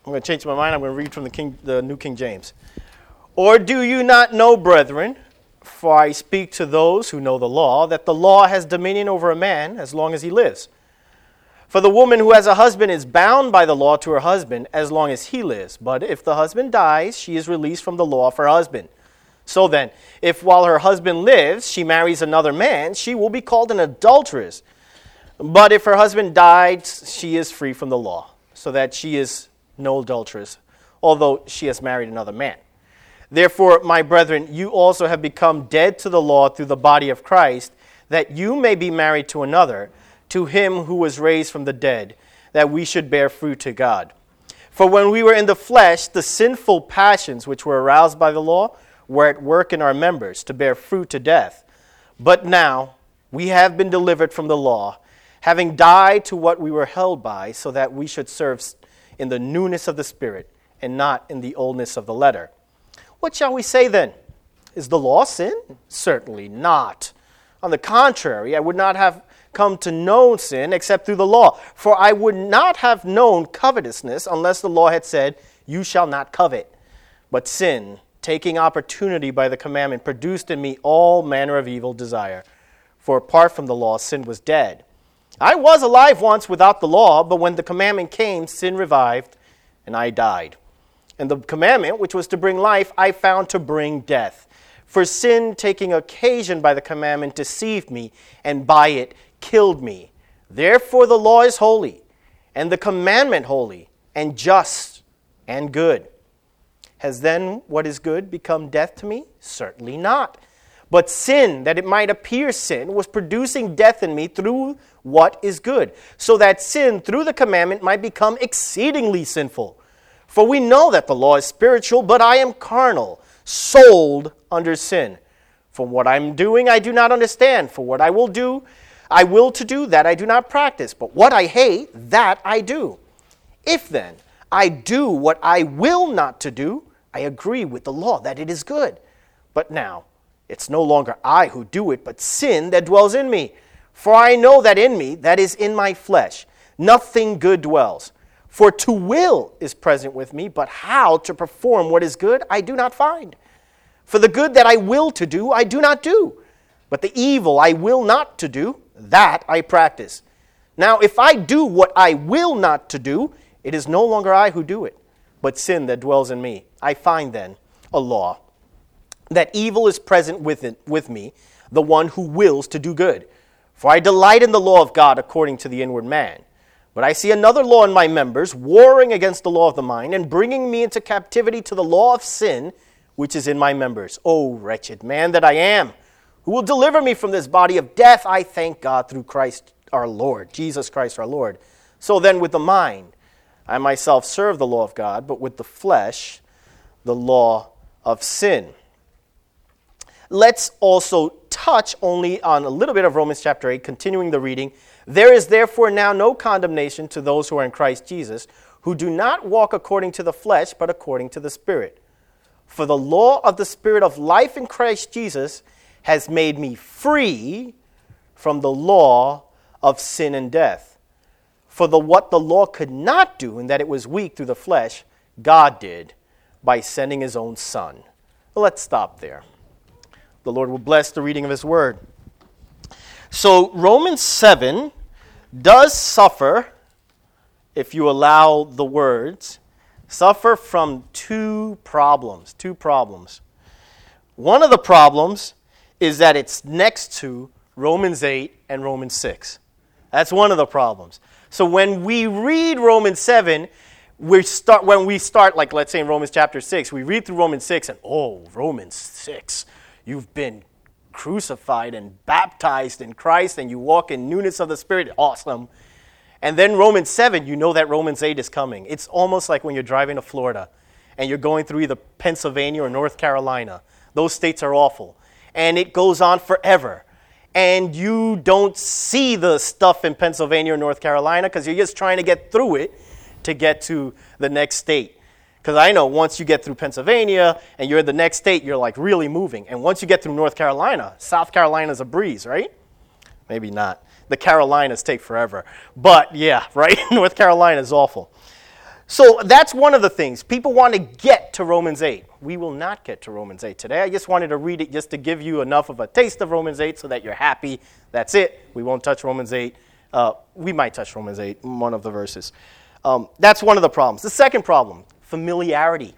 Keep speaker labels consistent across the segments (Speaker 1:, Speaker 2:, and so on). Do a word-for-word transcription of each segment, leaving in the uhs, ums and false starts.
Speaker 1: I'm going to change my mind. I'm going to read from the, King, the New King James. Or do you not know, brethren, for I speak to those who know the law, that the law has dominion over a man as long as he lives. For the woman who has a husband is bound by the law to her husband as long as he lives. But if the husband dies, she is released from the law of her husband. So then, if while her husband lives, she marries another man, she will be called an adulteress. But if her husband died, she is free from the law, so that she is no adulteress, although she has married another man. Therefore, my brethren, you also have become dead to the law through the body of Christ, that you may be married to another, to him who was raised from the dead, that we should bear fruit to God. For when we were in the flesh, the sinful passions which were aroused by the law were at work in our members to bear fruit to death. But now we have been delivered from the law, having died to what we were held by, so that we should serve in the newness of the Spirit and not in the oldness of the letter. What shall we say then? Is the law sin? Certainly not. On the contrary, I would not have come to know sin except through the law. For I would not have known covetousness unless the law had said, you shall not covet. But sin, taking opportunity by the commandment, produced in me all manner of evil desire. For apart from the law, sin was dead. I was alive once without the law, but when the commandment came, sin revived, and I died. And the commandment, which was to bring life, I found to bring death. For sin, taking occasion by the commandment, deceived me, and by it killed me. Therefore the law is holy, and the commandment holy, and just, and good. Has then what is good become death to me? Certainly not. But sin, that it might appear sin, was producing death in me through what is good, so that sin through the commandment might become exceedingly sinful. For we know that the law is spiritual, but I am carnal, sold under sin. For what I am doing I do not understand. For what I will do, I will to do, that I do not practice. But what I hate, that I do. If then I do what I will not to do, I agree with the law that it is good. But now it's no longer I who do it, but sin that dwells in me. For I know that in me, that is in my flesh, nothing good dwells. For to will is present with me, but how to perform what is good I do not find. For the good that I will to do, I do not do. But the evil I will not to do, that I practice. Now if I do what I will not to do, it is no longer I who do it, but sin that dwells in me. I find then a law, that evil is present with, it, with me, the one who wills to do good. For I delight in the law of God according to the inward man. But I see another law in my members, warring against the law of the mind, and bringing me into captivity to the law of sin, which is in my members. O wretched man that I am, who will deliver me from this body of death? I thank God through Christ our Lord, Jesus Christ our Lord. So then with the mind, I myself serve the law of God, but with the flesh, the law of sin. Let's also touch only on a little bit of Romans chapter eight, continuing the reading. There is therefore now no condemnation to those who are in Christ Jesus, who do not walk according to the flesh, but according to the Spirit. For the law of the Spirit of life in Christ Jesus has made me free from the law of sin and death. For the what the law could not do, in that it was weak through the flesh, God did by sending his own Son. Well, let's stop there. The Lord will bless the reading of his word. So Romans seven does suffer, if you allow the words, suffer from two problems, two problems. One of the problems is that it's next to Romans eight and Romans six. That's one of the problems. So when we read Romans seven, we start when we start, like let's say in Romans chapter six, we read through Romans six and, oh, Romans six, you've been crucified and baptized in Christ and you walk in newness of the Spirit. Awesome. And then Romans seven, you know that Romans eight is coming. It's almost like when you're driving to Florida and you're going through either Pennsylvania or North Carolina. Those states are awful. And it goes on forever. And you don't see the stuff in Pennsylvania or North Carolina because you're just trying to get through it to get to the next state. Because I know once you get through Pennsylvania and you're in the next state, you're like really moving. And once you get through North Carolina, South Carolina's a breeze, right? Maybe not. The Carolinas take forever. But yeah, right? North Carolina is awful. So that's one of the things. People want to get to Romans eight. We will not get to Romans eight today. I just wanted to read it just to give you enough of a taste of Romans eight so that you're happy. That's it. We won't touch Romans eight. Uh, we might touch Romans eight, one of the verses. Um, that's one of the problems. The second problem, familiarity.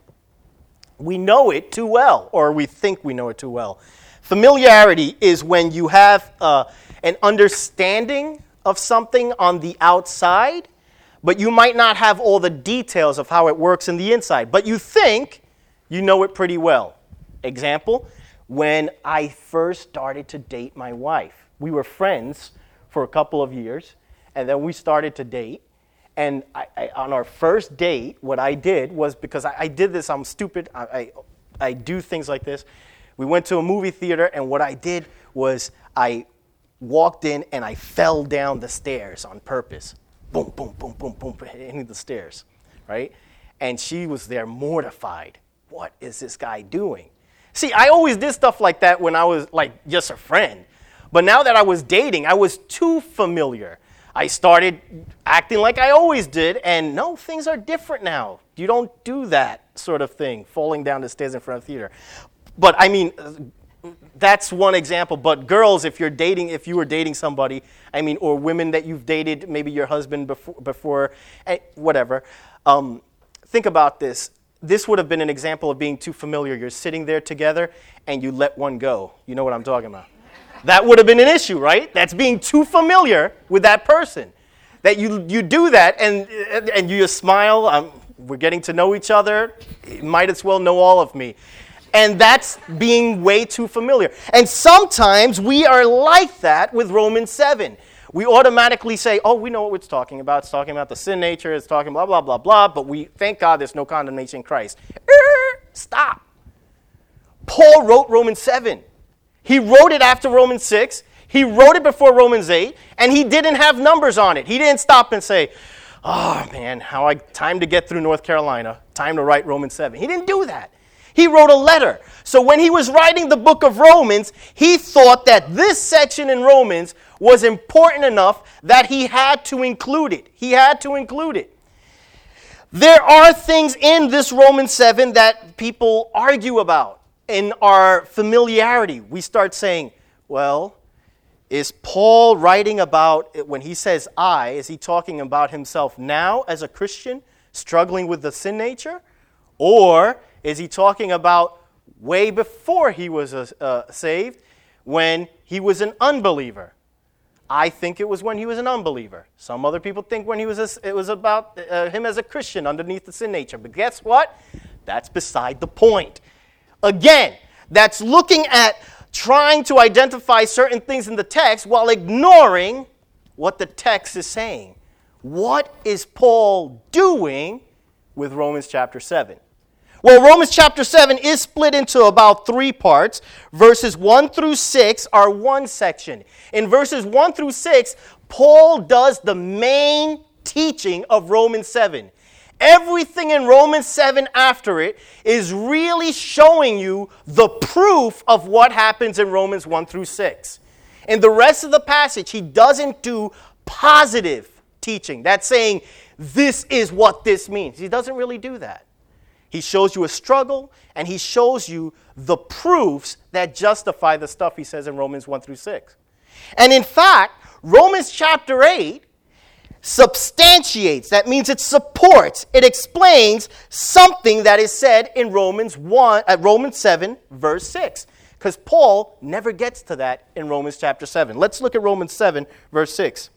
Speaker 1: We know it too well, or we think we know it too well. Familiarity is when you have uh, an understanding of something on the outside, but you might not have all the details of how it works in the inside. But you think you know it pretty well. Example, when I first started to date my wife. We were friends for a couple of years, and then we started to date. And I, I, on our first date, what I did was, because I, I did this, I'm stupid, I, I, I do things like this. We went to a movie theater, and what I did was I walked in and I fell down the stairs on purpose. Boom, boom, boom, boom, boom, hitting the stairs, right? And she was there mortified. What is this guy doing? See, I always did stuff like that when I was like just a friend. But now that I was dating, I was too familiar. I started acting like I always did, and no, things are different now. You don't do that sort of thing, falling down the stairs in front of the theater. But I mean, that's one example. But girls, if you're dating, if you were dating somebody, I mean, or women that you've dated, maybe your husband before, before whatever, um, think about this. This would have been an example of being too familiar. You're sitting there together, and you let one go. You know what I'm talking about. That would have been an issue, right? That's being too familiar with that person. That you you do that, and and you just smile. Um, we're getting to know each other. You might as well know all of me. And that's being way too familiar. And sometimes we are like that with Romans seven. We automatically say, oh, we know what it's talking about. It's talking about the sin nature. It's talking blah, blah, blah, blah. But we thank God there's no condemnation in Christ. Er, stop. Paul wrote Romans seven. He wrote it after Romans six. He wrote it before Romans eight. And he didn't have numbers on it. He didn't stop and say, oh, man, how I time to get through North Carolina. Time to write Romans seven. He didn't do that. He wrote a letter. So when he was writing the book of Romans, he thought that this section in Romans was important enough that he had to include it. He had to include it. There are things in this Romans seven that people argue about in our familiarity. We start saying, well, is Paul writing about, when he says I, is he talking about himself now as a Christian struggling with the sin nature? Or is he talking about way before he was uh, saved, when he was an unbeliever? I think it was when he was an unbeliever. Some other people think when he was a, it was about uh, him as a Christian underneath the sin nature. But guess what? That's beside the point. Again, that's looking at trying to identify certain things in the text while ignoring what the text is saying. What is Paul doing with Romans chapter seven? Well, Romans chapter seven is split into about three parts. Verses one through six are one section. In verses one through six, Paul does the main teaching of Romans seven. Everything in Romans seven after it is really showing you the proof of what happens in Romans one through six. In the rest of the passage, he doesn't do positive teaching. That's saying, this is what this means. He doesn't really do that. He shows you a struggle, and he shows you the proofs that justify the stuff he says in Romans one through six. And in fact, Romans chapter eight substantiates, that means it supports, it explains something that is said in Romans one, uh, Romans seven, verse six. Because Paul never gets to that in Romans chapter seven. Let's look at Romans seven, verse six.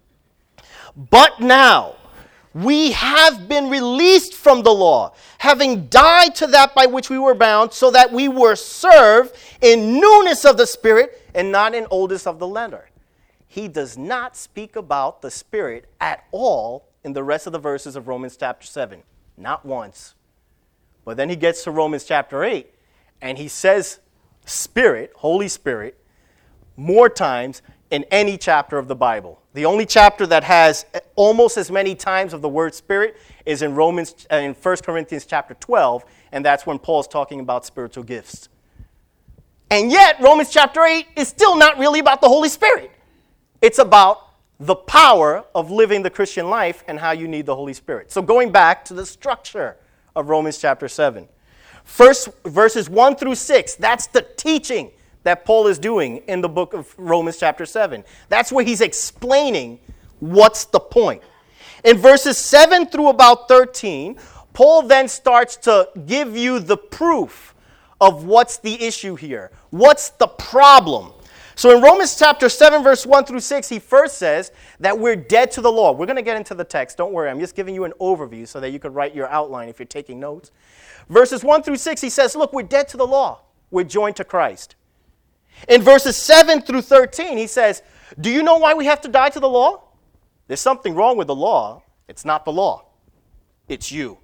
Speaker 1: But now we have been released from the law, having died to that by which we were bound, so that we were served in newness of the Spirit and not in oldness of the letter. He does not speak about the Spirit at all in the rest of the verses of Romans chapter seven. Not once. But then he gets to Romans chapter eight, and he says Spirit, Holy Spirit, more times in any chapter of the Bible. The only chapter that has almost as many times of the word Spirit is in Romans, uh, in First Corinthians chapter twelve, and that's when Paul's talking about spiritual gifts. And yet, Romans chapter eight is still not really about the Holy Spirit. It's about the power of living the Christian life and how you need the Holy Spirit. So going back to the structure of Romans chapter seven. First, verses one through six, that's the teaching that Paul is doing in the book of Romans chapter seven. That's where he's explaining what's the point. In verses seven through about thirteen, Paul then starts to give you the proof of what's the issue here. What's the problem? So in Romans chapter seven, verse one through six, he first says that we're dead to the law. We're going to get into the text. Don't worry. I'm just giving you an overview so that you could write your outline if you're taking notes. Verses one through six, he says, look, we're dead to the law. We're joined to Christ. In verses seven through thirteen, he says, do you know why we have to die to the law? There's something wrong with the law. It's not the law. It's you.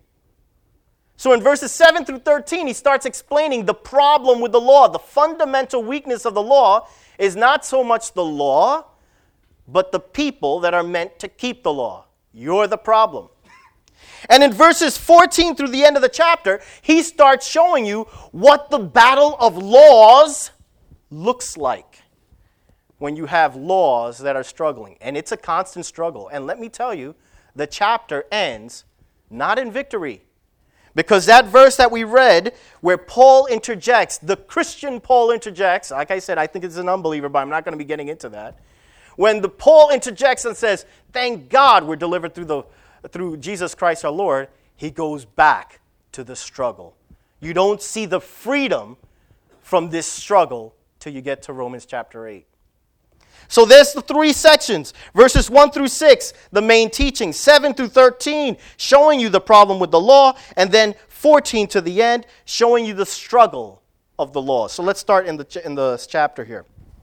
Speaker 1: So in verses seven through thirteen, he starts explaining the problem with the law. The fundamental weakness of the law is not so much the law, but the people that are meant to keep the law. You're the problem. And in verses fourteen through the end of the chapter, he starts showing you what the battle of laws looks like when you have laws that are struggling. And it's a constant struggle. And let me tell you, the chapter ends not in victory. Because that verse that we read, where Paul interjects, the Christian Paul interjects, like I said, I think it's an unbeliever, but I'm not going to be getting into that. When the Paul interjects and says, thank God we're delivered through the through Jesus Christ our Lord, he goes back to the struggle. You don't see the freedom from this struggle till you get to Romans chapter eight. So there's the three sections. Verses one through six, the main teaching. seven through thirteen, showing you the problem with the law. And then fourteen to the end, showing you the struggle of the law. So let's start in the, ch- in the chapter here.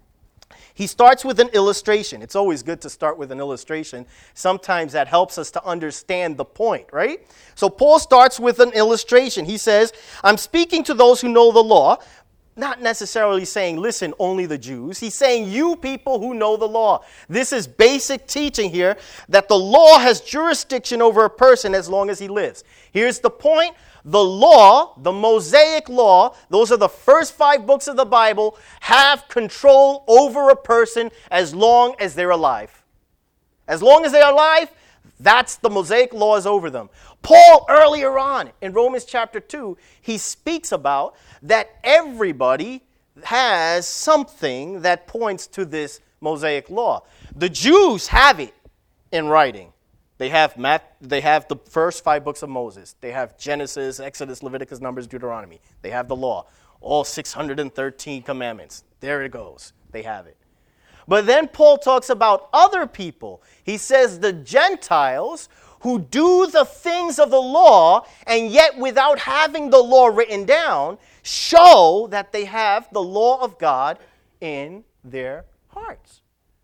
Speaker 1: He starts with an illustration. It's always good to start with an illustration. Sometimes that helps us to understand the point, right? So Paul starts with an illustration. He says, I'm speaking to those who know the law. Not necessarily saying, listen, only the Jews. He's saying, you people who know the law. This is basic teaching here that the law has jurisdiction over a person as long as he lives. Here's the point. The law, the Mosaic law, those are the first five books of the Bible, have control over a person as long as they're alive. As long as they're alive, that's the Mosaic laws over them. Paul, earlier on in Romans chapter two, he speaks about that everybody has something that points to this Mosaic law. The Jews have it in writing. They have math, they have the first five books of Moses. They have Genesis, Exodus, Leviticus, Numbers, Deuteronomy. They have the law. All six hundred thirteen commandments. There it goes. They have it. But then Paul talks about other people. He says the Gentiles who do the things of the law, and yet without having the law written down, show that they have the law of God in their hearts.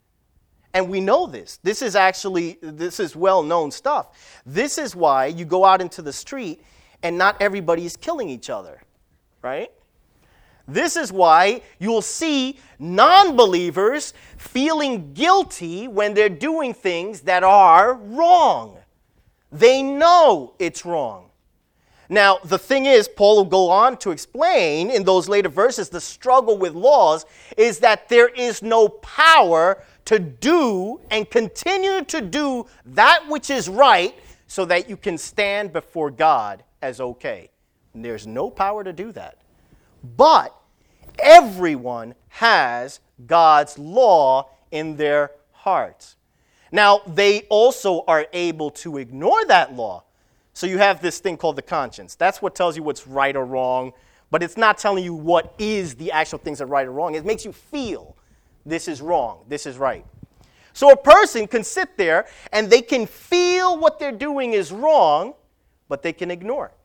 Speaker 1: And we know this. This is actually, this is well-known stuff. This is why you go out into the street and not everybody is killing each other, right? This is why you'll see non-believers feeling guilty when they're doing things that are wrong. They know it's wrong. Now, the thing is, Paul will go on to explain in those later verses, the struggle with laws is that there is no power to do and continue to do that which is right so that you can stand before God as okay. And there's no power to do that. But everyone has God's law in their hearts. Now, they also are able to ignore that law. So you have this thing called the conscience. That's what tells you what's right or wrong, but it's not telling you what is the actual things that are right or wrong. It makes you feel this is wrong, this is right. So a person can sit there and they can feel what they're doing is wrong, but they can ignore it.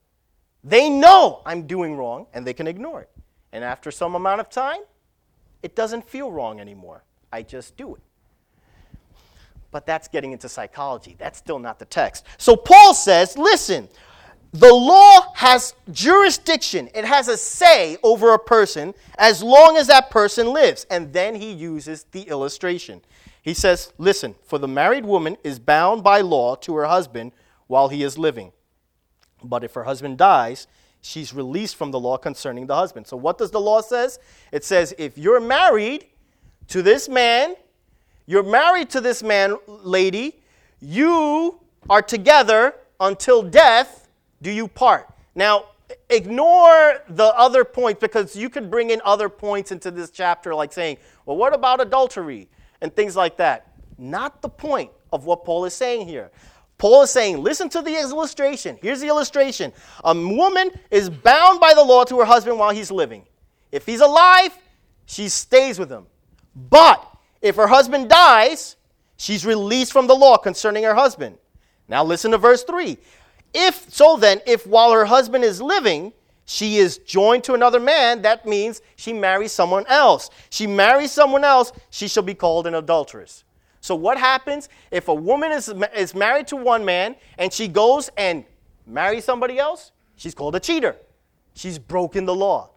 Speaker 1: They know I'm doing wrong, and they can ignore it. And after some amount of time, it doesn't feel wrong anymore. I just do it. But that's getting into psychology. That's still not the text. So Paul says, listen, the law has jurisdiction. It has a say over a person as long as that person lives. And then he uses the illustration. He says, listen, for the married woman is bound by law to her husband while he is living. But if her husband dies, she's released from the law concerning the husband. So what does the law say? It says if you're married to this man, You're married to this man, lady. You are together until death do you part. Now, ignore the other points, because you could bring in other points into this chapter, like saying, well, what about adultery and things like that? Not the point of what Paul is saying here. Paul is saying, listen to the illustration. Here's the illustration. A woman is bound by the law to her husband while he's living. If he's alive, she stays with him. But if her husband dies, she's released from the law concerning her husband. Now listen to verse three. If so then, if while her husband is living, she is joined to another man, that means she marries someone else. She marries someone else, she shall be called an adulteress. So what happens if a woman is, is married to one man and she goes and marries somebody else? She's called a cheater. She's broken the law.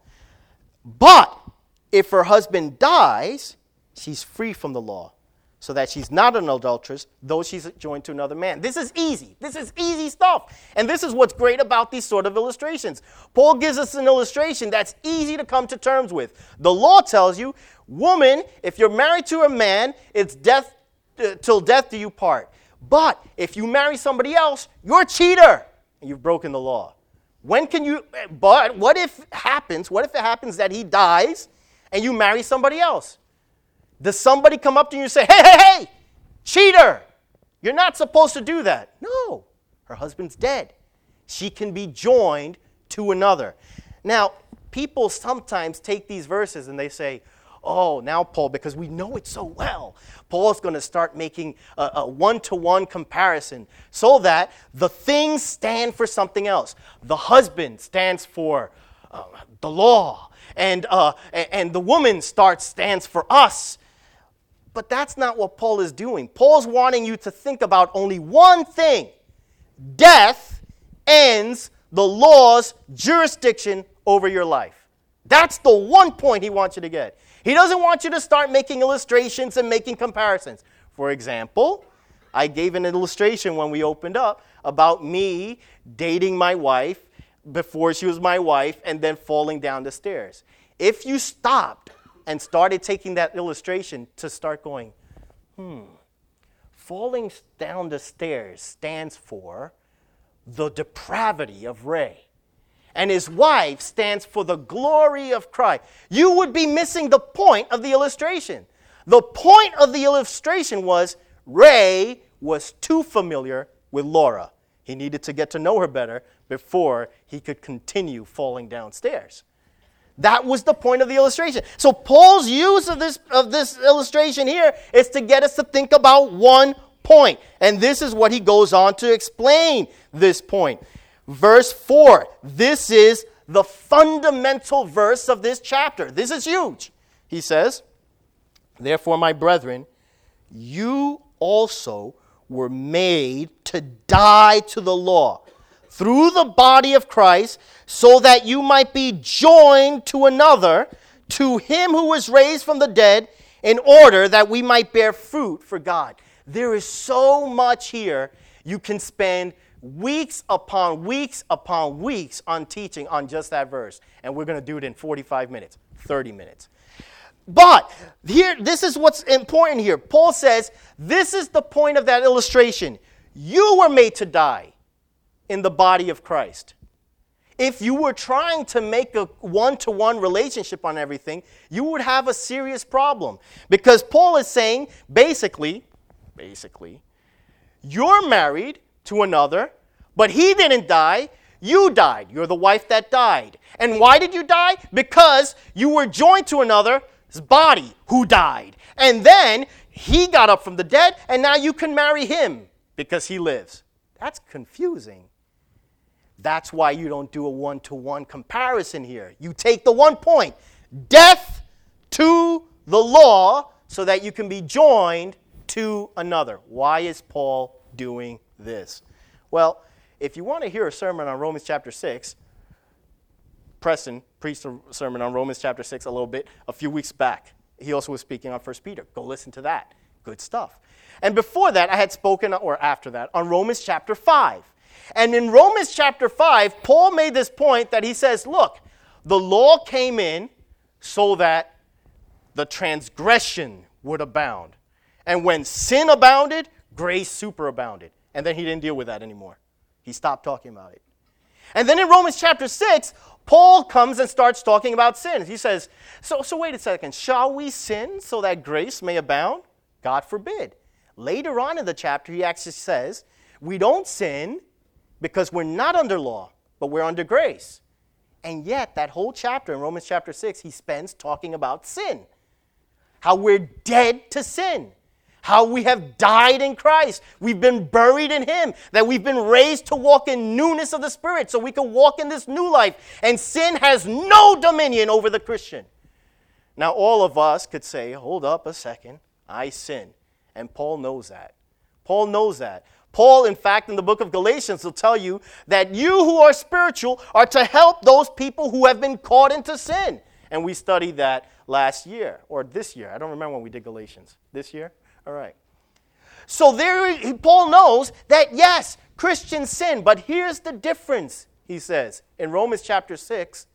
Speaker 1: But if her husband dies, she's free from the law, so that she's not an adulteress, though she's joined to another man. This is easy. This is easy stuff. And this is what's great about these sort of illustrations. Paul gives us an illustration that's easy to come to terms with. The law tells you, woman, if you're married to a man, it's death uh, till death do you part. But if you marry somebody else, you're a cheater, and you've broken the law. When can you, but what if it happens, what if it happens that he dies and you marry somebody else? Does somebody come up to you and say, hey, hey, hey, cheater, you're not supposed to do that? No, her husband's dead. She can be joined to another. Now, people sometimes take these verses and they say, oh, now Paul, because we know it so well, Paul's going to start making a, a one-to-one comparison so that the things stand for something else. The husband stands for uh, the law, and, uh, and the woman starts stands for us. But that's not what Paul is doing. Paul's wanting you to think about only one thing. Death ends the law's jurisdiction over your life. That's the one point he wants you to get. He doesn't want you to start making illustrations and making comparisons. For example, I gave an illustration when we opened up about me dating my wife before she was my wife and then falling down the stairs. If you stopped and started taking that illustration to start going, hmm, falling down the stairs stands for the depravity of Ray, and his wife stands for the glory of Christ, you would be missing the point of the illustration. The point of the illustration was Ray was too familiar with Laura. He needed to get to know her better before he could continue falling downstairs. That was the point of the illustration. So Paul's use of this, of this illustration here is to get us to think about one point. And this is what he goes on to explain this point. Verse four, this is the fundamental verse of this chapter. This is huge. He says, therefore, my brethren, you also were made to die to the law through the body of Christ, so that you might be joined to another, to him who was raised from the dead, in order that we might bear fruit for God. There is so much here. You can spend weeks upon weeks upon weeks on teaching on just that verse. And we're going to do it in forty-five minutes, thirty minutes. But here, this is what's important here. Paul says, this is the point of that illustration. You were made to die in the body of Christ. If you were trying to make a one-to-one relationship on everything, you would have a serious problem. Because Paul is saying, basically, basically, you're married to another, but he didn't die, you died. You're the wife that died. And why did you die? Because you were joined to another's body who died. And then he got up from the dead, and now you can marry him because he lives. That's confusing. That's why you don't do a one-to-one comparison here. You take the one point, death to the law, so that you can be joined to another. Why is Paul doing this? Well, if you want to hear a sermon on Romans chapter six, Preston preached a sermon on Romans chapter six a little bit a few weeks back. He also was speaking on First Peter. Go listen to that. Good stuff. And before that, I had spoken, or after that, on Romans chapter five. And in Romans chapter five, Paul made this point that he says, look, the law came in so that the transgression would abound. And when sin abounded, grace superabounded. And then he didn't deal with that anymore. He stopped talking about it. And then in Romans chapter six, Paul comes and starts talking about sin. He says, so, so wait a second, shall we sin so that grace may abound? God forbid. Later on in the chapter, he actually says, we don't sin because we're not under law, but we're under grace. And yet, that whole chapter in Romans chapter six, he spends talking about sin. How we're dead to sin. How we have died in Christ. We've been buried in him. That we've been raised to walk in newness of the Spirit so we can walk in this new life. And sin has no dominion over the Christian. Now, all of us could say, hold up a second, I sin. And Paul knows that. Paul knows that. Paul, in fact, in the book of Galatians will tell you that you who are spiritual are to help those people who have been caught into sin. And we studied that last year, or this year. I don't remember when we did Galatians. This year? All right. So there, Paul knows that, yes, Christians sin, but here's the difference, he says, in Romans chapter six,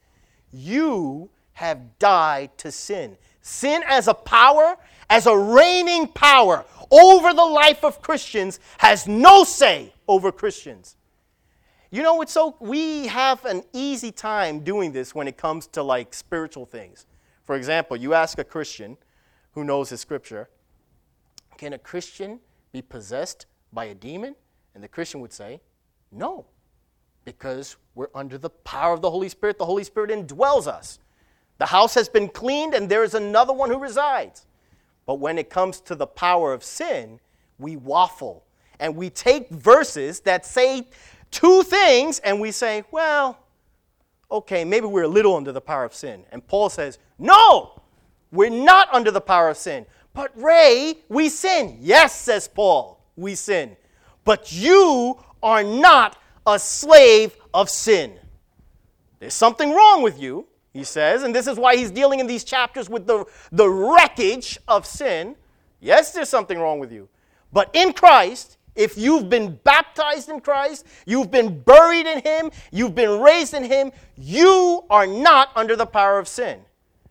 Speaker 1: you have died to sin. Sin as a power, as a reigning power over the life of Christians, has no say over Christians. You know, it's so we have an easy time doing this when it comes to like spiritual things. For example, you ask a Christian who knows his scripture, can a Christian be possessed by a demon? And the Christian would say, no, because we're under the power of the Holy Spirit. The Holy Spirit indwells us. The house has been cleaned and there is another one who resides. But when it comes to the power of sin, we waffle. And we take verses that say two things and we say, well, okay, maybe we're a little under the power of sin. And Paul says, no, we're not under the power of sin. But Ray, we sin. Yes, says Paul, we sin. But you are not a slave of sin. There's something wrong with you, he says, and this is why he's dealing in these chapters with the, the wreckage of sin. Yes, there's something wrong with you. But in Christ, if you've been baptized in Christ, you've been buried in him, you've been raised in him, you are not under the power of sin.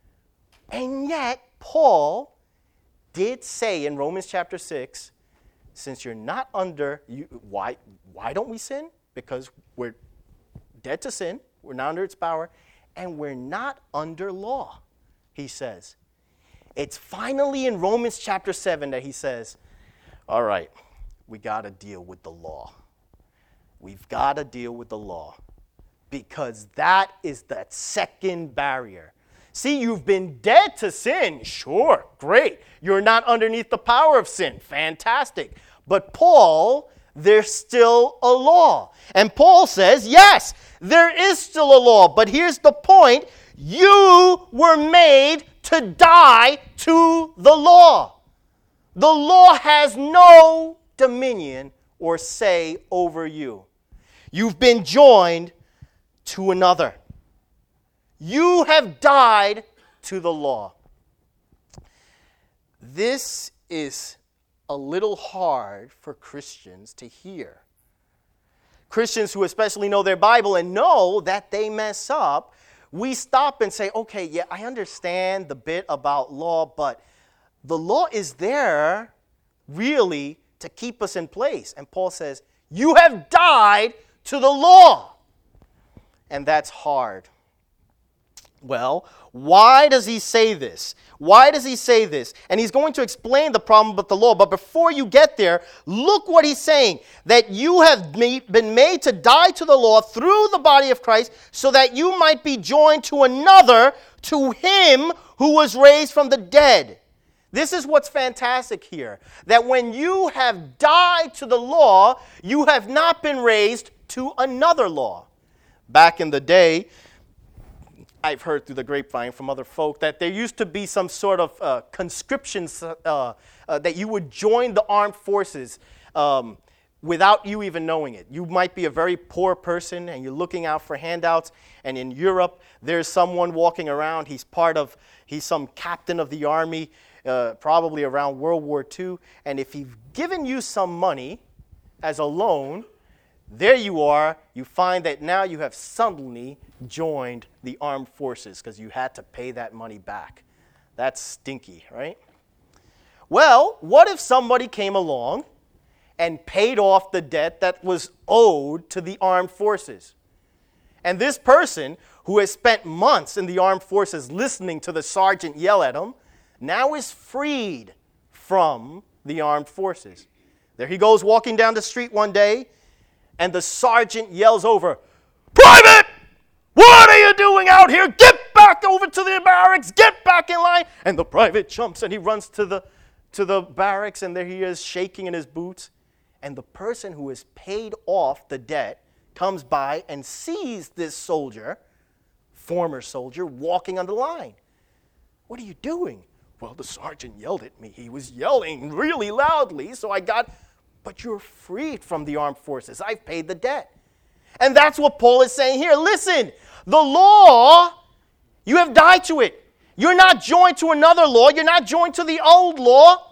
Speaker 1: And yet, Paul did say in Romans chapter six, since you're not under, you, why, why don't we sin? Because we're dead to sin, we're not under its power, and we're not under law, he says. It's finally in Romans chapter seven that he says, all right, we got to deal with the law. We've got to deal with the law because that is that second barrier. See, you've been dead to sin. Sure, great. You're not underneath the power of sin. Fantastic. But Paul, there's still a law. And Paul says, yes, there is still a law. But here's the point. You were made to die to the law. The law has no dominion or say over you. You've been joined to another. You have died to the law. This is a little hard for Christians to hear. Christians who especially know their Bible and know that they mess up, we stop and say, okay, yeah, I understand the bit about law, but the law is there really to keep us in place. And Paul says, you have died to the law. And that's hard. Well, why does he say this? Why does he say this? And he's going to explain the problem with the law. But before you get there, look what he's saying. That you have been made to die to the law through the body of Christ so that you might be joined to another, to him who was raised from the dead. This is what's fantastic here. That when you have died to the law, you have not been raised to another law. Back in the day, I've heard through the grapevine from other folk that there used to be some sort of uh, conscription uh, uh, that you would join the armed forces um, without you even knowing it. You might be a very poor person and you're looking out for handouts. And in Europe, there's someone walking around. He's part of, he's some captain of the army, uh, probably around World War Two. And if he's given you some money as a loan, there you are. You find that now you have suddenly joined the armed forces because you had to pay that money back. That's stinky, right? Well, what if somebody came along and paid off the debt that was owed to the armed forces? And this person, who has spent months in the armed forces listening to the sergeant yell at him, now is freed from the armed forces. There he goes walking down the street one day, and the sergeant yells over, "Private! What are you doing out here? Get back over to the barracks! Get back in line!" And the private jumps and he runs to the, to the barracks, and there he is shaking in his boots. And the person who has paid off the debt comes by and sees this soldier, former soldier, walking on the line. "What are you doing?" "Well, the sergeant yelled at me. He was yelling really loudly, so I got..." "But you're freed from the armed forces. I've paid the debt." And that's what Paul is saying here. Listen, the law, you have died to it. You're not joined to another law. You're not joined to the old law.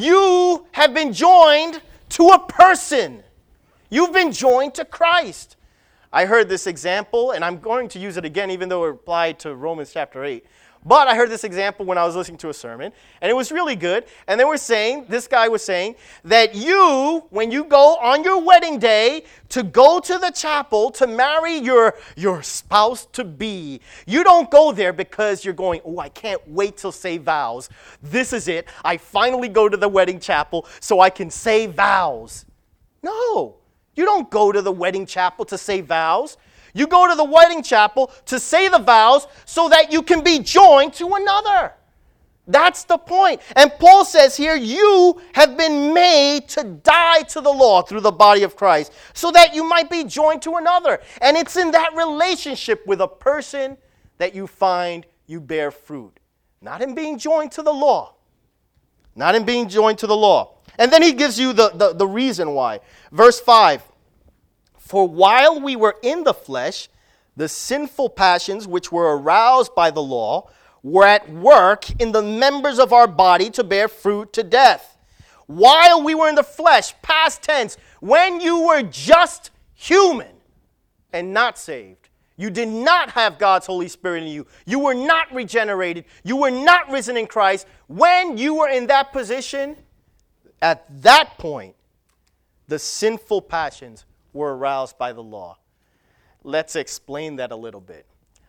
Speaker 1: You have been joined to a person. You've been joined to Christ. I heard this example, and I'm going to use it again, even though it applied to Romans chapter eight. But I heard this example when I was listening to a sermon, and it was really good. And they were saying, this guy was saying, that you, when you go on your wedding day to go to the chapel to marry your, your spouse-to-be, you don't go there because you're going, "Oh, I can't wait till say vows. This is it. I finally go to the wedding chapel so I can say vows." No, you don't go to the wedding chapel to say vows. You go to the wedding chapel to say the vows so that you can be joined to another. That's the point. And Paul says here, you have been made to die to the law through the body of Christ so that you might be joined to another. And it's in that relationship with a person that you find you bear fruit. Not in being joined to the law. Not in being joined to the law. And then he gives you the, the, the reason why. Verse five. "For while we were in the flesh, the sinful passions which were aroused by the law were at work in the members of our body to bear fruit to death." While we were in the flesh, past tense, when you were just human and not saved, you did not have God's Holy Spirit in you, you were not regenerated, you were not risen in Christ, when you were in that position, at that point, the sinful passions were aroused by the law. Let's explain that a little bit.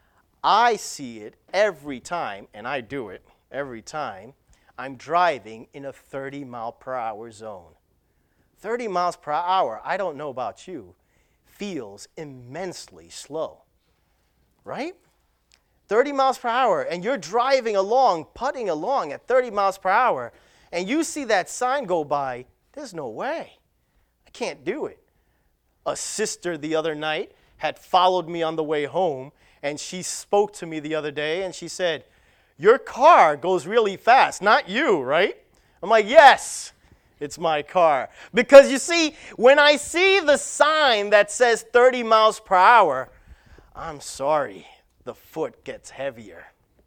Speaker 1: I see it every time, and I do it every time, I'm driving in a thirty mile per hour zone. thirty miles per hour, I don't know about you, feels immensely slow, right? thirty miles per hour, and you're driving along, putting along at thirty miles per hour, and you see that sign go by, there's no way. I can't do it. A sister the other night had followed me on the way home, and she spoke to me the other day, and she said, "Your car goes really fast, not you, right?" I'm like, "Yes, it's my car." Because you see, when I see the sign that says thirty miles per hour, I'm sorry, the foot gets heavier.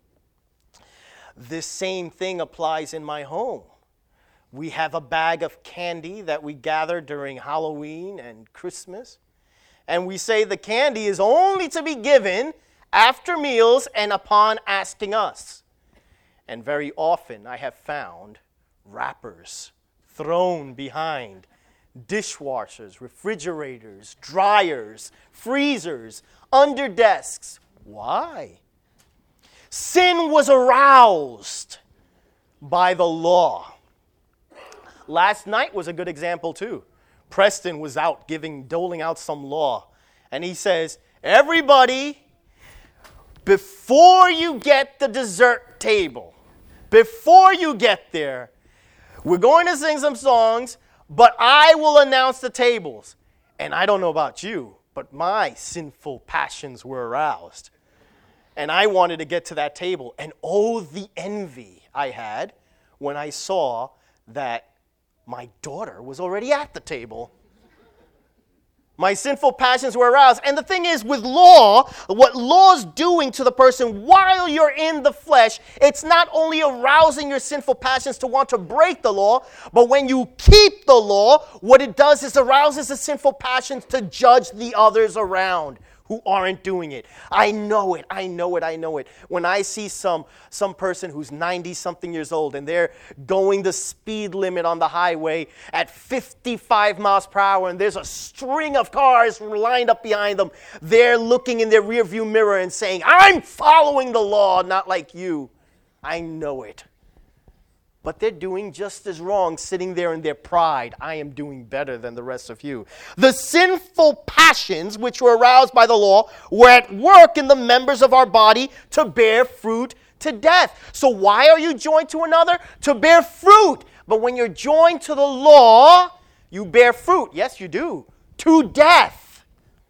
Speaker 1: This same thing applies in my home. We have a bag of candy that we gather during Halloween and Christmas. And we say the candy is only to be given after meals and upon asking us. And very often I have found wrappers thrown behind dishwashers, refrigerators, dryers, freezers, under desks. Why? Sin was aroused by the law. Last night was a good example too. Preston was out giving, doling out some law. And he says, everybody, before you get the dessert table, before you get there, we're going to sing some songs, but I will announce the tables. And I don't know about you, but my sinful passions were aroused. And I wanted to get to that table. And oh, the envy I had when I saw that my daughter was already at the table. My sinful passions were aroused. And the thing is, with law, what law's doing to the person while you're in the flesh, it's not only arousing your sinful passions to want to break the law, but when you keep the law, what it does is arouses the sinful passions to judge the others around who aren't doing it. I know it, I know it, I know it. When I see some, some person who's ninety-something years old and they're going the speed limit on the highway at fifty-five miles per hour and there's a string of cars lined up behind them, they're looking in their rearview mirror and saying, I'm following the law, not like you. I know it. But they're doing just as wrong, sitting there in their pride. I am doing better than the rest of you. The sinful passions which were aroused by the law were at work in the members of our body to bear fruit to death. So why are you joined to another? To bear fruit. But when you're joined to the law, you bear fruit. Yes, you do. To death.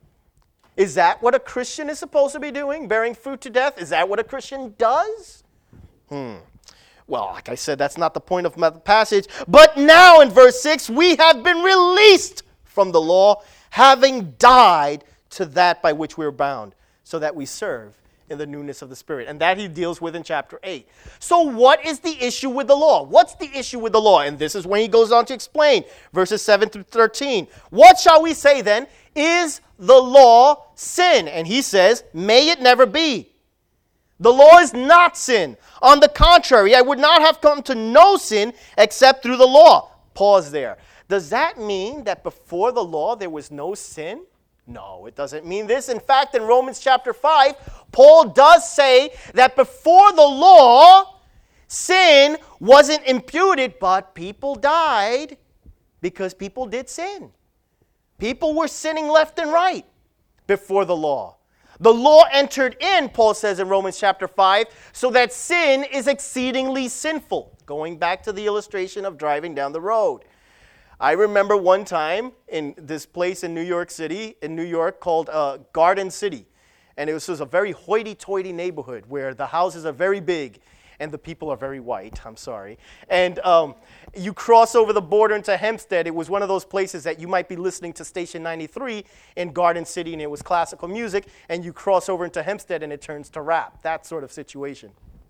Speaker 1: Is that what a Christian is supposed to be doing? Bearing fruit to death? Is that what a Christian does? Hmm. Well, like I said, that's not the point of the passage. But now in verse six, we have been released from the law, having died to that by which we are bound, so that we serve in the newness of the Spirit. And that he deals with in chapter eight. So what is the issue with the law? What's the issue with the law? And this is when he goes on to explain, verses seven through thirteen. What shall we say then? Is the law sin? And he says, may it never be. The law is not sin. On the contrary, I would not have come to know sin except through the law. Pause there. Does that mean that before the law there was no sin? No, it doesn't mean this. In fact, in Romans chapter five, Paul does say that before the law, sin wasn't imputed, but people died because people did sin. People were sinning left and right before the law. The law entered in, Paul says in Romans chapter five, so that sin is exceedingly sinful. Going back to the illustration of driving down the road. I remember one time in this place in New York City, in New York, called uh, Garden City. And it was, was a very hoity-toity neighborhood where the houses are very big and the people are very white. I'm sorry. And um, you cross over the border into Hempstead. It was one of those places that you might be listening to Station ninety-three in Garden City, and it was classical music, and you cross over into Hempstead and it turns to rap. That sort of situation.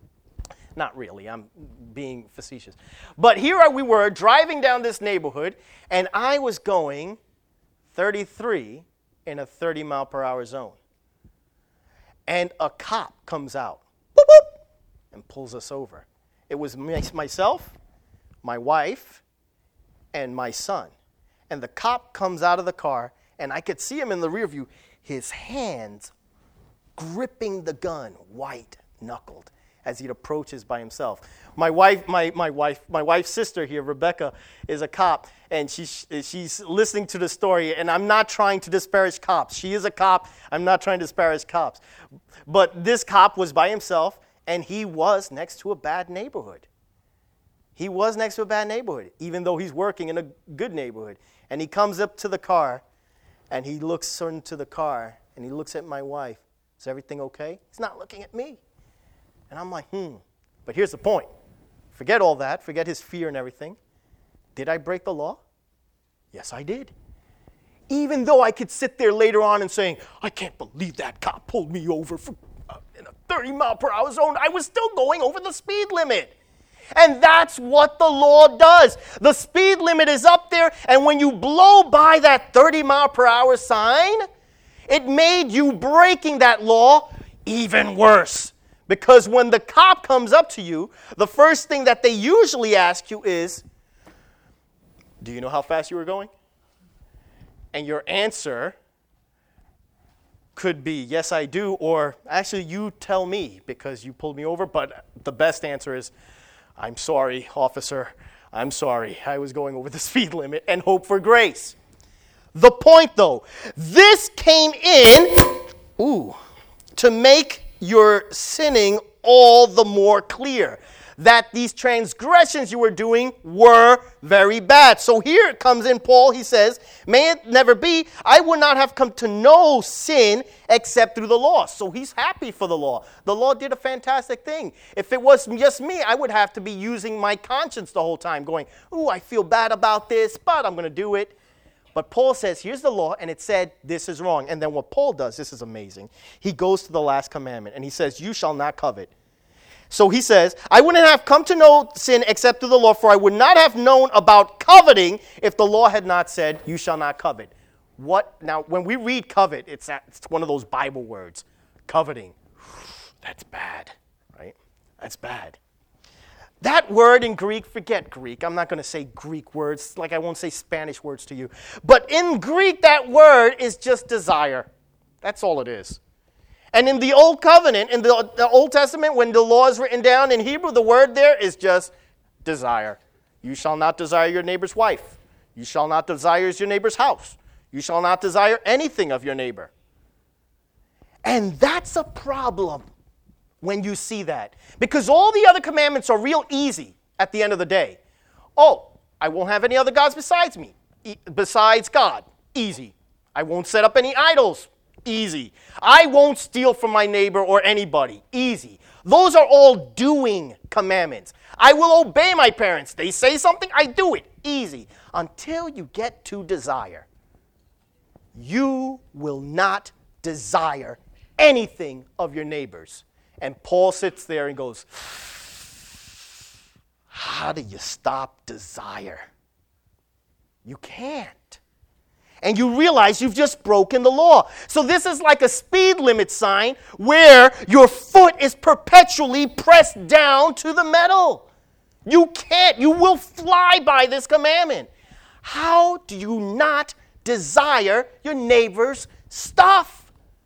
Speaker 1: Not really. I'm being facetious. But here we were driving down this neighborhood, and I was going thirty-three in a thirty mile per hour zone. And a cop comes out. Boop, boop, and pulls us over. It was myself, my wife, and my son. And the cop comes out of the car, and I could see him in the rear view, his hands gripping the gun, white-knuckled, as he approaches by himself. My wife, my, my wife, my wife's sister here, Rebecca, is a cop, and she, she's listening to the story, and I'm not trying to disparage cops. She is a cop. I'm not trying to disparage cops. But this cop was by himself, and he was next to a bad neighborhood. He was next to a bad neighborhood, even though he's working in a good neighborhood. And he comes up to the car, and he looks into the car, and he looks at my wife. Is everything okay? He's not looking at me. And I'm like, hmm. But here's the point. Forget all that. Forget his fear and everything. Did I break the law? Yes, I did. Even though I could sit there later on and saying, I can't believe that cop pulled me over for, uh, in a thirty mile per hour zone. I was still going over the speed limit. And that's what the law does. The speed limit is up there, and when you blow by that thirty mile per hour sign, it made you breaking that law even worse. Because when the cop comes up to you, the first thing that they usually ask you is, do you know how fast you were going? And your answer could be, yes, I do, or actually, you tell me because you pulled me over. But the best answer is, I'm sorry, officer. I'm sorry. I was going over the speed limit, and hope for grace. The point, though, this came in ooh, to make your sinning all the more clear, that these transgressions you were doing were very bad. So here it comes in, Paul, he says, may it never be, I would not have come to know sin except through the law. So he's happy for the law. The law did a fantastic thing. If it was just me, I would have to be using my conscience the whole time, going, ooh, I feel bad about this, but I'm going to do it. But Paul says, here's the law, and it said this is wrong. And then what Paul does, this is amazing. He goes to the last commandment, and he says, you shall not covet. So he says, I wouldn't have come to know sin except through the law, for I would not have known about coveting if the law had not said, you shall not covet. What now? When we read covet, it's a, it's one of those Bible words, coveting. That's bad, right? That's bad. That word in Greek, forget Greek. I'm not going to say Greek words, like I won't say Spanish words to you. But in Greek, that word is just desire. That's all it is. And in the Old Covenant, in the, the Old Testament, when the law is written down in Hebrew, the word there is just desire. You shall not desire your neighbor's wife. You shall not desire your neighbor's house. You shall not desire anything of your neighbor. And that's a problem when you see that. Because all the other commandments are real easy at the end of the day. Oh, I won't have any other gods besides me, e- besides God. Easy. I won't set up any idols. Easy. I won't steal from my neighbor or anybody. Easy. Those are all doing commandments. I will obey my parents. They say something, I do it. Easy. Until you get to desire. You will not desire anything of your neighbors. And Paul sits there and goes, how do you stop desire? You can't. And you realize you've just broken the law. So this is like a speed limit sign where your foot is perpetually pressed down to the metal. You can't. You will fly by this commandment. How do you not desire your neighbor's stuff?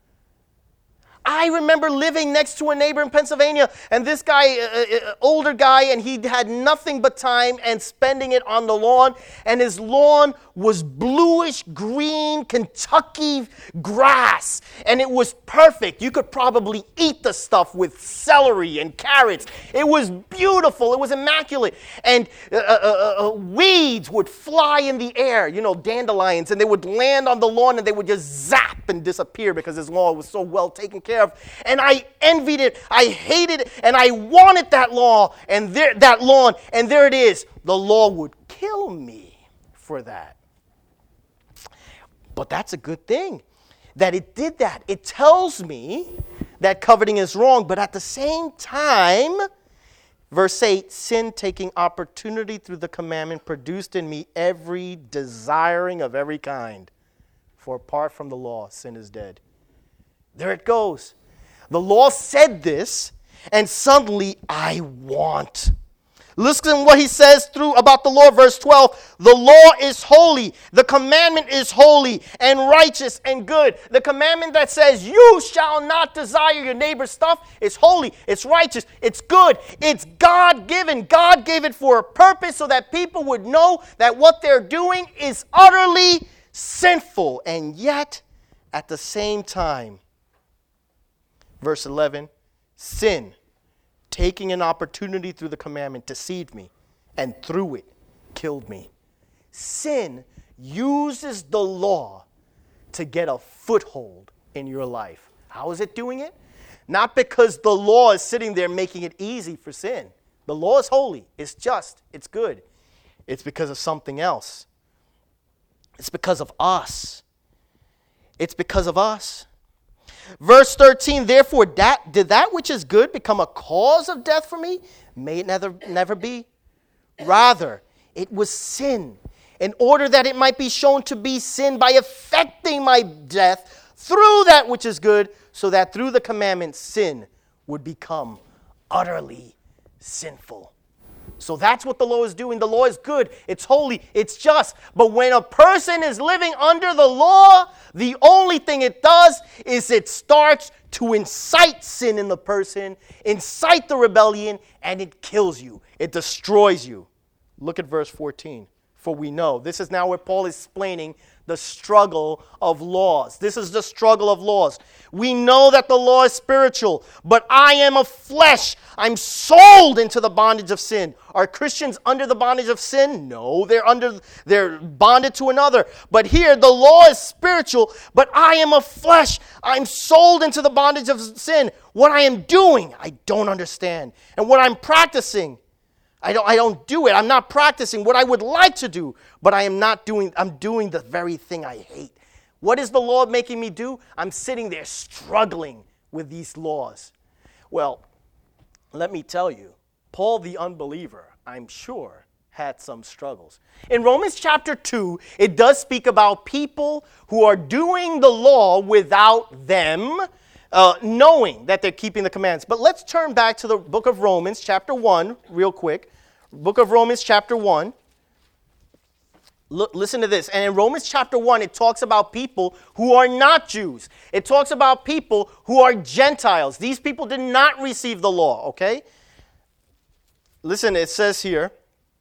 Speaker 1: I remember living next to a neighbor in Pennsylvania, and this guy, uh, uh, older guy, and he had nothing but time and spending it on the lawn, and his lawn was bluish green Kentucky grass, and it was perfect. You could probably eat the stuff with celery and carrots. It was beautiful. It was immaculate, and uh, uh, uh, weeds would fly in the air, you know, dandelions, and they would land on the lawn, and they would just zap and disappear because his lawn was so well taken care of. And I envied it, I hated it, and I wanted that law and there, that lawn, and there it is. The law would kill me for that. But that's a good thing that it did that. It tells me that coveting is wrong, but at the same time, verse eight, sin taking opportunity through the commandment produced in me every desiring of every kind. For apart from the law, sin is dead. There it goes. The law said this, and suddenly I want. Listen to what he says through about the law, verse twelve. The law is holy. The commandment is holy and righteous and good. The commandment that says you shall not desire your neighbor's stuff is holy. It's righteous. It's good. It's God-given. God gave it for a purpose so that people would know that what they're doing is utterly sinful. And yet, at the same time, verse eleven, sin, taking an opportunity through the commandment, deceived me, and through it, killed me. Sin uses the law to get a foothold in your life. How is it doing it? Not because the law is sitting there making it easy for sin. The law is holy, it's just, it's good. It's because of something else. It's because of us. It's because of us. Verse thirteen, therefore, that, did that which is good become a cause of death for me? May it never, never be. Rather, it was sin, in order that it might be shown to be sin by effecting my death through that which is good, so that through the commandment sin would become utterly sinful. So that's what the law is doing. The law is good. It's holy. It's just. But when a person is living under the law, the only thing it does is it starts to incite sin in the person, incite the rebellion, and it kills you. It destroys you. Look at verse fourteen. For we know, this is now where Paul is explaining the struggle of laws. This is the struggle of laws. We know that the law is spiritual, but I am of flesh. I'm sold into the bondage of sin. Are Christians under the bondage of sin? No, they're under, they're bonded to another. But here, the law is spiritual, but I am of flesh. I'm sold into the bondage of sin. What I am doing, I don't understand. And what I'm practicing, I don't, I don't do it. I'm not practicing what I would like to do, but I am not doing, I'm doing the very thing I hate. What is the law making me do? I'm sitting there struggling with these laws. Well, let me tell you, Paul the unbeliever, I'm sure, had some struggles. In Romans chapter two, it does speak about people who are doing the law without them uh, knowing that they're keeping the commands. But let's turn back to the book of Romans chapter one real quick. Book of Romans chapter one. Look, listen to this. And in Romans chapter one, it talks about people who are not Jews. It talks about people who are Gentiles. These people did not receive the law, okay? Listen, it says here,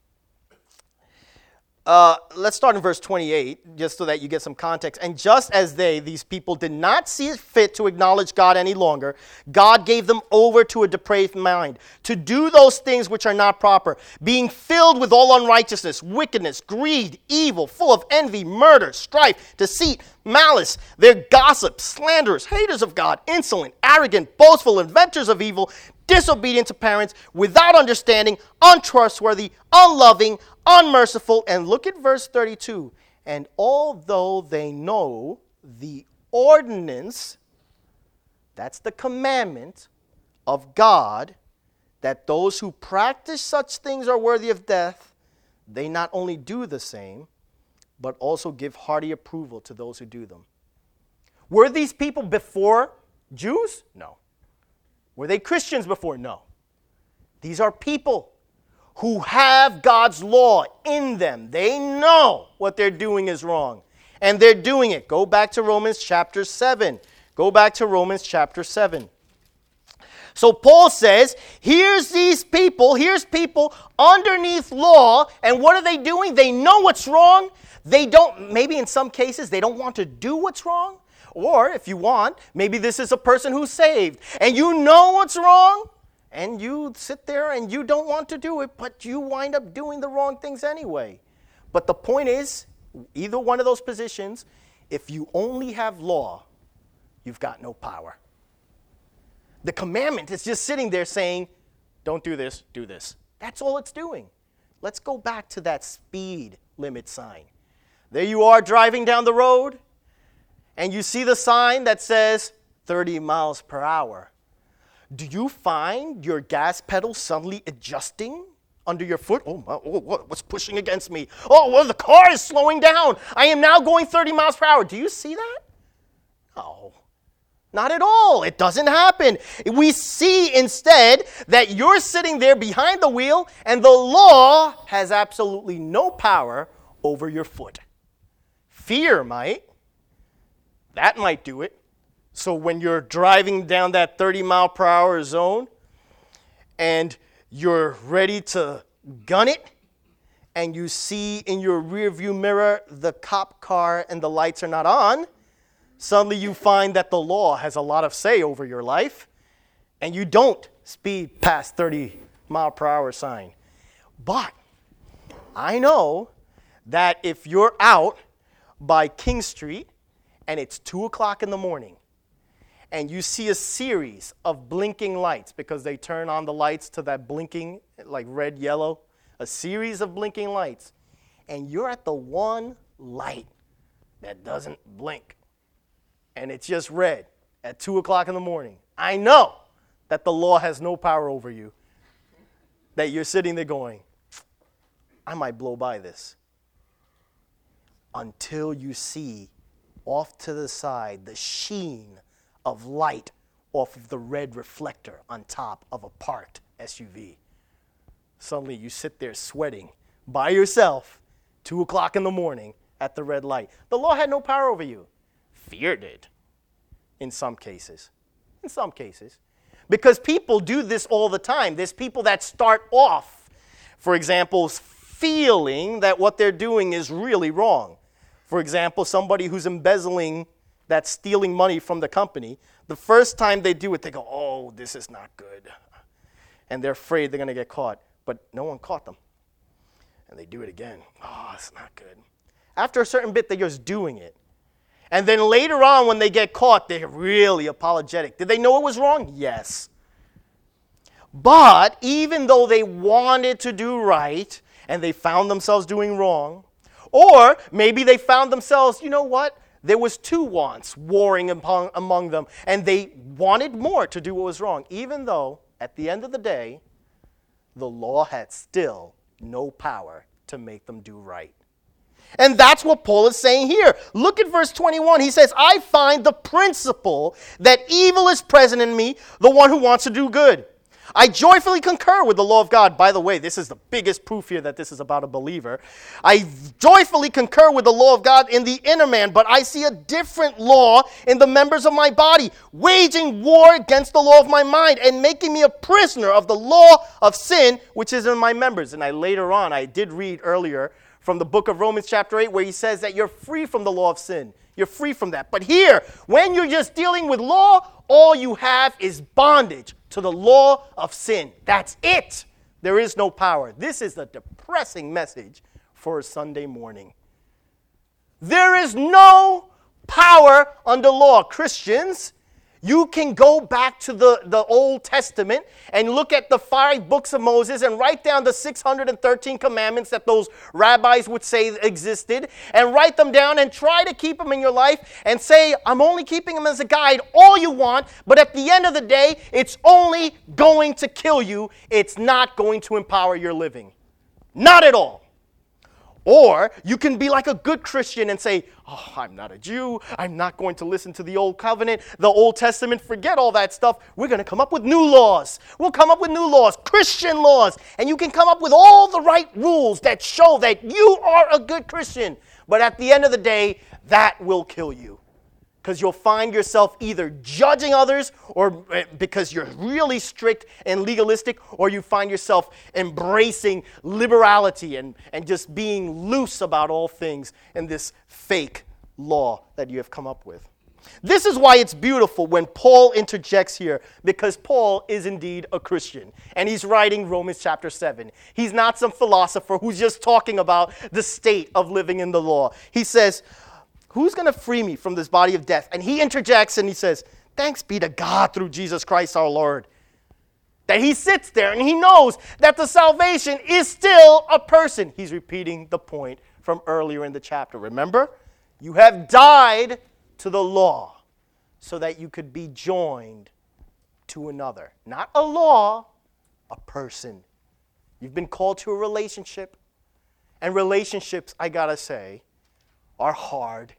Speaker 1: uh, let's start in verse twenty-eight, just so that you get some context. And just as they, these people, did not see it fit to acknowledge God any longer, God gave them over to a depraved mind, to do those things which are not proper, being filled with all unrighteousness, wickedness, greed, evil, full of envy, murder, strife, deceit, malice. They're gossips, slanderers, haters of God, insolent, arrogant, boastful, inventors of evil, disobedient to parents, without understanding, untrustworthy, unloving, unmerciful. And look at verse thirty-two. And although they know the ordinance, that's the commandment of God, that those who practice such things are worthy of death, they not only do the same, but also give hearty approval to those who do them. Were these people before Jews? No. Were they Christians before? No. These are people who have God's law in them. They know what they're doing is wrong, and they're doing it. Go back to Romans chapter seven. Go back to Romans chapter seven. So Paul says, here's these people, here's people underneath law, and what are they doing? They know what's wrong. They don't, maybe in some cases, they don't want to do what's wrong. Or if you want, maybe this is a person who's saved, and you know what's wrong, and you sit there and you don't want to do it, but you wind up doing the wrong things anyway. But the point is, either one of those positions, if you only have law, you've got no power. The commandment is just sitting there saying, don't do this, do this. That's all it's doing. Let's go back to that speed limit sign. There you are driving down the road, and you see the sign that says thirty miles per hour. Do you find your gas pedal suddenly adjusting under your foot? Oh, oh, what's pushing against me? Oh, well, the car is slowing down. I am now going thirty miles per hour. Do you see that? No, not at all. It doesn't happen. We see instead that you're sitting there behind the wheel, and the law has absolutely no power over your foot. Fear might. That might do it. So when you're driving down that thirty mile per hour zone and you're ready to gun it, and you see in your rearview mirror the cop car and the lights are not on, suddenly you find that the law has a lot of say over your life, and you don't speed past thirty mile per hour sign. But I know that if you're out by King Street and it's two o'clock in the morning, and you see a series of blinking lights, because they turn on the lights to that blinking, like red, yellow, a series of blinking lights, and you're at the one light that doesn't blink, and it's just red at two o'clock in the morning. I know that the law has no power over you, that you're sitting there going, I might blow by this. Until you see off to the side the sheen of light off of the red reflector on top of a parked S U V. Suddenly you sit there sweating by yourself, two o'clock in the morning at the red light. The law had no power over you. Fear did, in some cases. In some cases. Because people do this all the time. There's people that start off, for example, feeling that what they're doing is really wrong. For example, somebody who's embezzling, that's stealing money from the company, the first time they do it, they go, oh, this is not good. And they're afraid they're going to get caught. But no one caught them. And they do it again. Oh, it's not good. After a certain bit, they're just doing it. And then later on, when they get caught, they're really apologetic. Did they know it was wrong? Yes. But even though they wanted to do right, and they found themselves doing wrong, or maybe they found themselves, you know what? There was two wants warring among, among them, and they wanted more to do what was wrong, even though, at the end of the day, the law had still no power to make them do right. And that's what Paul is saying here. Look at verse twenty-one. He says, I find the principle that evil is present in me, the one who wants to do good. I joyfully concur with the law of God. By the way, this is the biggest proof here that this is about a believer. I joyfully concur with the law of God in the inner man, but I see a different law in the members of my body, waging war against the law of my mind and making me a prisoner of the law of sin, which is in my members. And I later on, I did read earlier from the book of Romans chapter eight, where he says that you're free from the law of sin. You're free from that. But here, when you're just dealing with law, all you have is bondage to the law of sin. That's it. There is no power. This is a depressing message for a Sunday morning. There is no power under law. Christians, you can go back to the, the Old Testament and look at the five books of Moses and write down the six hundred thirteen commandments that those rabbis would say existed, and write them down and try to keep them in your life and say, I'm only keeping them as a guide all you want, but at the end of the day, it's only going to kill you. It's not going to empower your living. Not at all. Or you can be like a good Christian and say, oh, I'm not a Jew. I'm not going to listen to the Old Covenant, the Old Testament. Forget all that stuff. We're going to come up with new laws. We'll come up with new laws, Christian laws. And you can come up with all the right rules that show that you are a good Christian. But at the end of the day, that will kill you. Because you'll find yourself either judging others or because you're really strict and legalistic, or you find yourself embracing liberality and, and just being loose about all things in this fake law that you have come up with. This is why it's beautiful when Paul interjects here, because Paul is indeed a Christian, and he's writing Romans chapter seven. He's not some philosopher who's just talking about the state of living in the law. He says, who's going to free me from this body of death? And he interjects and he says, thanks be to God through Jesus Christ our Lord. That he sits there and he knows that the salvation is still a person. He's repeating the point from earlier in the chapter. Remember? You have died to the law so that you could be joined to another. Not a law, a person. You've been called to a relationship. And relationships, I gotta say, are hard.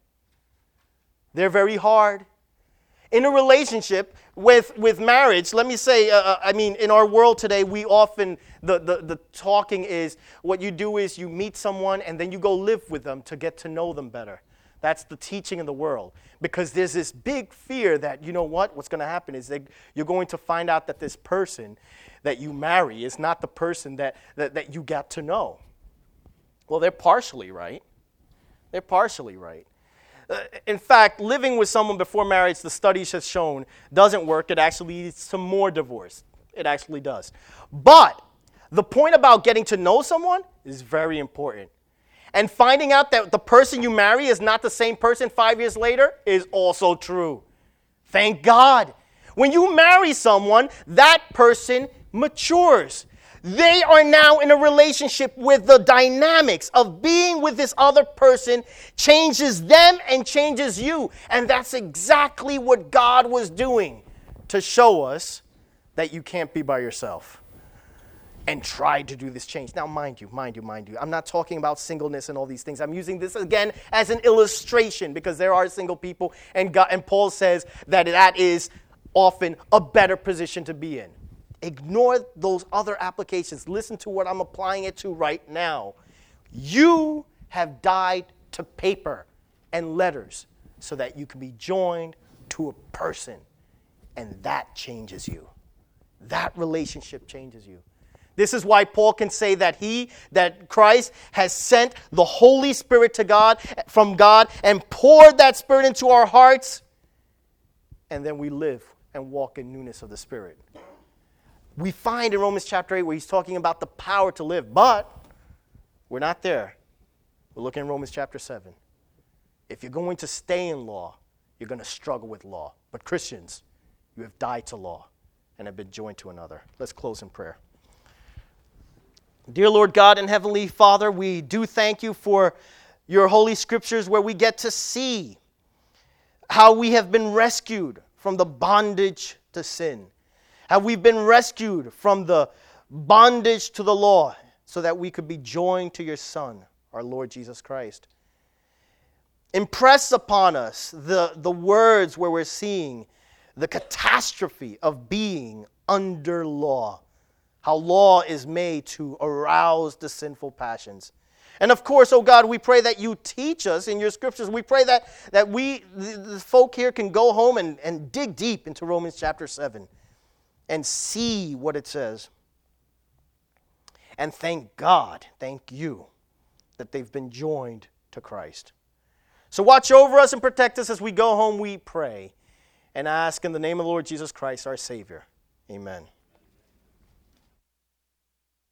Speaker 1: They're very hard. In a relationship with, with marriage, let me say, uh, I mean, in our world today, we often, the, the, the talking is, what you do is you meet someone and then you go live with them to get to know them better. That's the teaching in the world. Because there's this big fear that, you know what, what's going to happen is that you're going to find out that this person that you marry is not the person that, that, that you got to know. Well, they're partially right. They're partially right. Uh, in fact, living with someone before marriage, the studies have shown, doesn't work. It actually leads to more divorce. It actually does. But the point about getting to know someone is very important. And finding out that the person you marry is not the same person five years later is also true. Thank God. When you marry someone, that person matures. They are now in a relationship with the dynamics of being with this other person changes them and changes you. And that's exactly what God was doing to show us that you can't be by yourself and tried to do this change. Now, mind you, mind you, mind you, I'm not talking about singleness and all these things. I'm using this again as an illustration because there are single people, and God, and Paul says that that is often a better position to be in. Ignore those other applications. Listen to what I'm applying it to right now. You have died to paper and letters so that you can be joined to a person, and that changes you. That relationship changes you. This is why Paul can say that he, that Christ has sent the Holy Spirit to God, from God, and poured that Spirit into our hearts, and then we live and walk in newness of the Spirit. We find in Romans chapter eight where he's talking about the power to live, but we're not there. We're looking in Romans chapter seven. If you're going to stay in law, you're going to struggle with law. But Christians, you have died to law and have been joined to another. Let's close in prayer. Dear Lord God and Heavenly Father, we do thank you for your holy scriptures where we get to see how we have been rescued from the bondage to sin. How we've been rescued from the bondage to the law. so that we could be joined to your Son, our Lord Jesus Christ. Impress upon us the, the words where we're seeing the catastrophe of being under law. How law is made to arouse the sinful passions. And of course, oh God, we pray that you teach us in your scriptures. We pray that, that we, the, the folk here, can go home and, and dig deep into Romans chapter seven and see what it says. And thank God, thank you, that they've been joined to Christ. So watch over us and protect us as we go home, we pray. And ask in the name of the Lord Jesus Christ, our Savior. Amen.